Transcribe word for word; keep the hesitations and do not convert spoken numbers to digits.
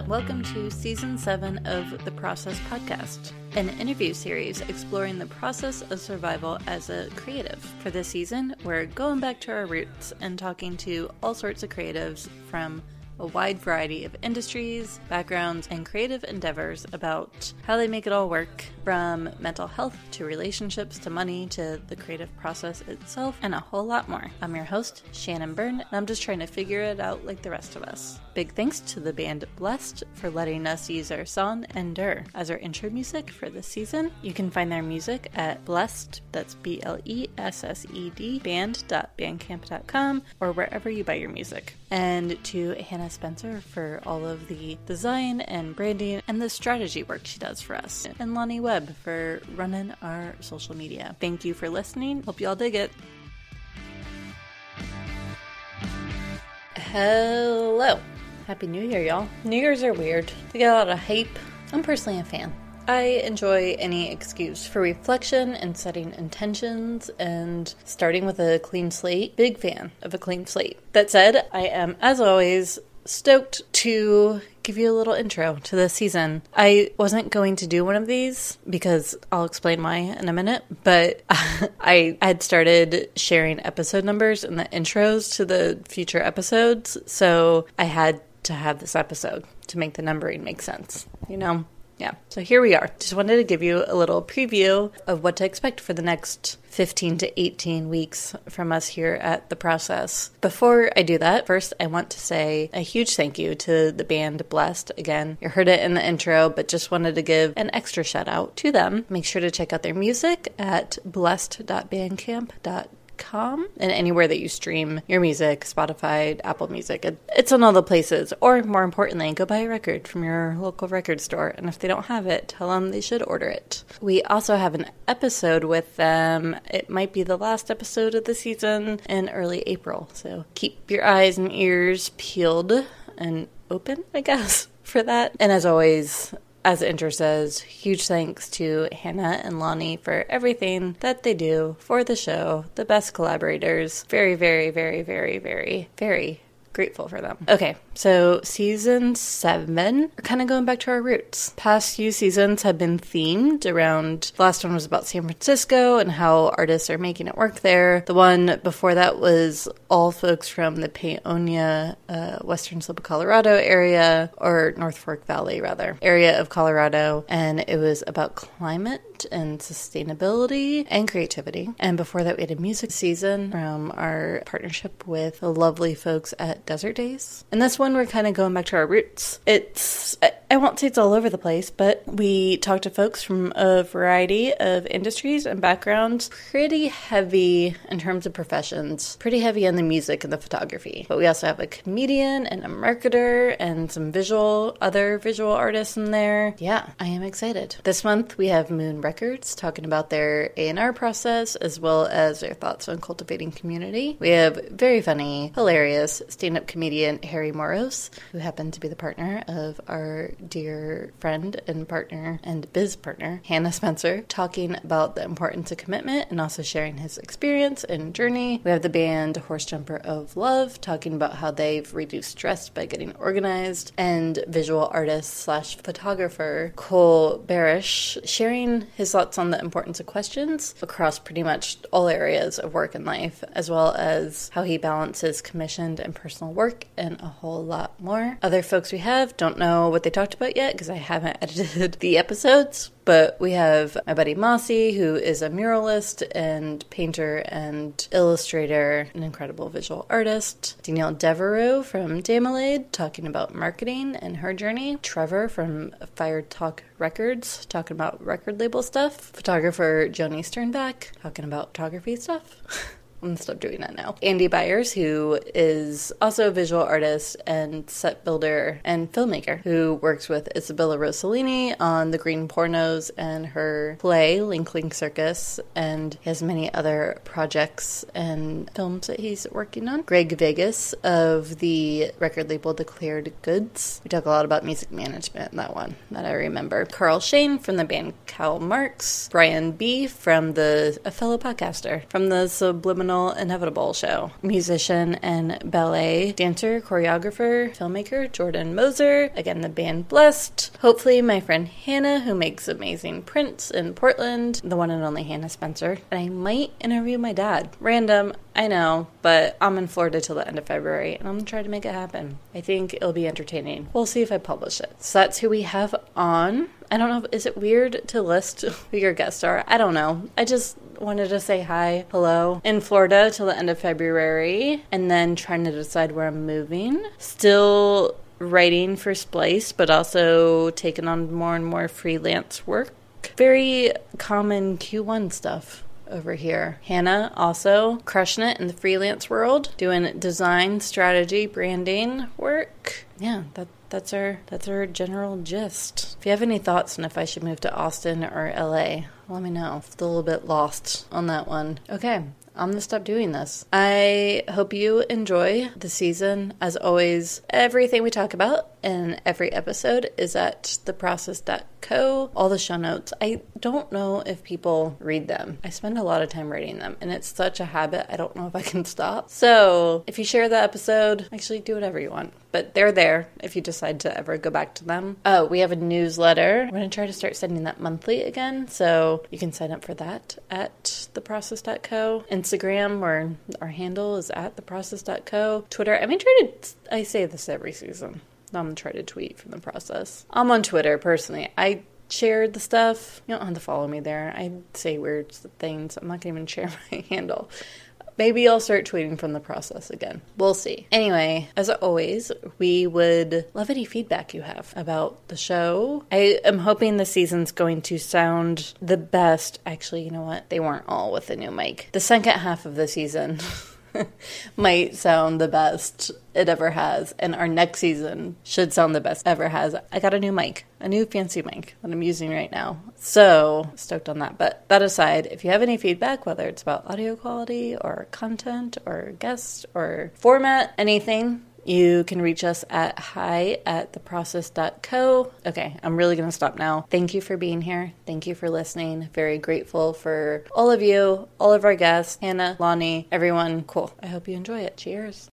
Welcome to Season seven of The Process Podcast, an interview series exploring the process of survival as a creative. For this season, we're going back to our roots and talking to all sorts of creatives from a wide variety of industries, backgrounds, and creative endeavors about how they make it all work, from mental health to relationships to money to the creative process itself, and a whole lot more. I'm your host, Shannon Byrne, and I'm just trying to figure it out like the rest of us. Big thanks to the band Blessed for letting us use our song Endure as our intro music for this season. You can find their music at Blessed, that's B L E S S E D, band dot bandcamp dot com, or wherever you buy your music. And to Hannah Spencer for all of the design and branding and the strategy work she does for us. And Lonnie Webb for running our social media. Thank you for listening. Hope you all dig it. Hello. Happy New Year, y'all. New Year's are weird. They get a lot of hype. I'm personally a fan. I enjoy any excuse for reflection and setting intentions and starting with a clean slate. Big fan of a clean slate. That said, I am, as always, stoked to give you a little intro to this season. I wasn't going to do one of these because I'll explain why in a minute, but I had started sharing episode numbers in the intros to the future episodes, so I had to have this episode to make the numbering make sense, you know? Yeah, so here we are. Just wanted to give you a little preview of what to expect for the next fifteen to eighteen weeks from us here at The Process. Before I do that, first I want to say a huge thank you to the band Blessed. Again, you heard it in the intro, but just wanted to give an extra shout out to them. Make sure to check out their music at blessed dot bandcamp dot com. Com and anywhere that you stream your music, Spotify, Apple Music. It, it's on all the places. Or more importantly, go buy a record from your local record store. And if they don't have it, tell them they should order it. We also have an episode with them. It might be the last episode of the season in early April. So keep your eyes and ears peeled and open, I guess, for that. And as always, as the intro says, huge thanks to Hannah and Lonnie for everything that they do for the show. The best collaborators. Very, very, very, very, very, very grateful for them. Okay, so season seven, we're kind of going back to our roots. Past few seasons have been themed around, the last one was about San Francisco and how artists are making it work there. The one before that was all folks from the Paonia, uh, western slope of Colorado area, or North Fork Valley rather, area of Colorado, and it was about climate and sustainability and creativity. And before that we had a music season from our partnership with the lovely folks at Desert Days. And this one we're kind of going back to our roots. It's, I won't say it's all over the place, but we talked to folks from a variety of industries and backgrounds. Pretty heavy in terms of professions. Pretty heavy on the music and the photography. But we also have a comedian and a marketer and some visual, other visual artists in there. Yeah, I am excited. This month we have Moon Records talking about their A and R process as well as their thoughts on cultivating community. We have very funny, hilarious stand-up comedian Harry Moros, who happened to be the partner of our dear friend and partner and biz partner, Hannah Spencer, talking about the importance of commitment and also sharing his experience and journey. We have the band Horse Jumper of Love talking about how they've reduced stress by getting organized, and visual artist slash photographer Cole Barish sharing his thoughts on the importance of questions across pretty much all areas of work and life, as well as how he balances commissioned and personal work and a whole lot more. Other folks we have don't know what they talked about yet because I haven't edited the episodes, but we have my buddy Mossy, who is a muralist and painter and illustrator, an incredible visual artist. Danielle Devereaux from Damalade talking about marketing and her journey. Trevor from Fire Talk Records talking about record label stuff. Photographer Joni Sternbach talking about photography stuff. I'm gonna stop doing that now. Andy Byers, who is also a visual artist and set builder and filmmaker, who works with Isabella Rossellini on The Green Pornos and her play, Link Link Circus, and he has many other projects and films that he's working on. Greg Vegas of the record label Declared Goods. We talk a lot about music management in that one, that I remember. Carl Shane from the band Cal Marx. Brian B. from the, a fellow podcaster, from the Subliminal phenomenal Inevitable show. Musician and ballet dancer, choreographer, filmmaker Jordan Moser. Again, the band Blessed. Hopefully my friend Hannah, who makes amazing prints in Portland, the one and only Hannah Spencer. And I might interview my dad. Random, I know, but I'm in Florida till the end of February, and I'm going to try to make it happen. I think it'll be entertaining. We'll see if I publish it. So that's who we have on. I don't know, is it weird to list who your guests are? I don't know. I just wanted to say hi, hello, in Florida till the end of February, and then trying to decide where I'm moving. Still writing for Splice, but also taking on more and more freelance work. Very common Q one stuff over here. Hannah also crushing it in the freelance world, doing design, strategy, branding work. Yeah, that that's our that's our general gist. If you have any thoughts on if I should move to Austin or L A, let me know. Still a little bit lost on that one. Okay, I'm gonna stop doing this. I hope you enjoy the season. As always, everything we talk about in every episode is at the process dot co. All the show notes. I don't know if people read them. I spend a lot of time writing them, and it's such a habit. I don't know if I can stop. So if you share the episode, actually do whatever you want. But they're there if you decide to ever go back to them. Oh, we have a newsletter. I'm going to try to start sending that monthly again, so you can sign up for that at the process dot co. Instagram, where our handle is at the process dot co. Twitter, I may try to, I say this every season. I'm going to try to tweet from the process. I'm on Twitter, personally. I shared the stuff. You don't have to follow me there. I say weird things. I'm not going to even share my handle. Maybe I'll start tweeting from the process again. We'll see. Anyway, as always, we would love any feedback you have about the show. I am hoping the season's going to sound the best. Actually, you know what? They weren't all with the new mic. The second half of the season might sound the best it ever has, and our next season should sound the best ever has. I got a new mic, a new fancy mic that I'm using right now, so stoked on that. But that aside, if you have any feedback, whether it's about audio quality or content or guests or format, anything, you can reach us at hi at the process dot co. Okay, I'm really going to stop now. Thank you for being here. Thank you for listening. Very grateful for all of you, all of our guests, Hannah, Lonnie, everyone. Cool. I hope you enjoy it. Cheers.